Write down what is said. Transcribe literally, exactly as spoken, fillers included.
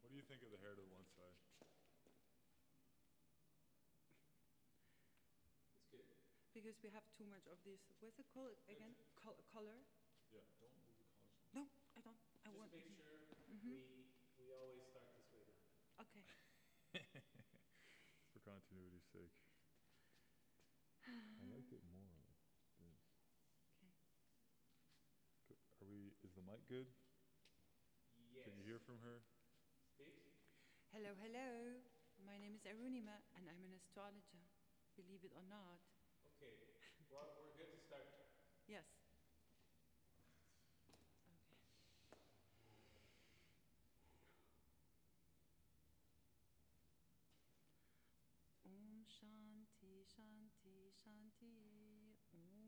What do you think of the hair to the one side? It's good. Because we have too much of this. What's it called again? Col- color? Yeah, don't move the colors. No, I don't. I Just want. make sure Mhm. we we always start this way now. Okay. For continuity's sake. I like it more like this. Okay. Good. Are we, is the mic good? Yes. Can you hear from her? Speak. Hello, hello. My name is Arunima, and I'm an astrologer. Believe it or not. Okay. Well, we're good to start. Yes. Om Shanti Shanti Shanti. Om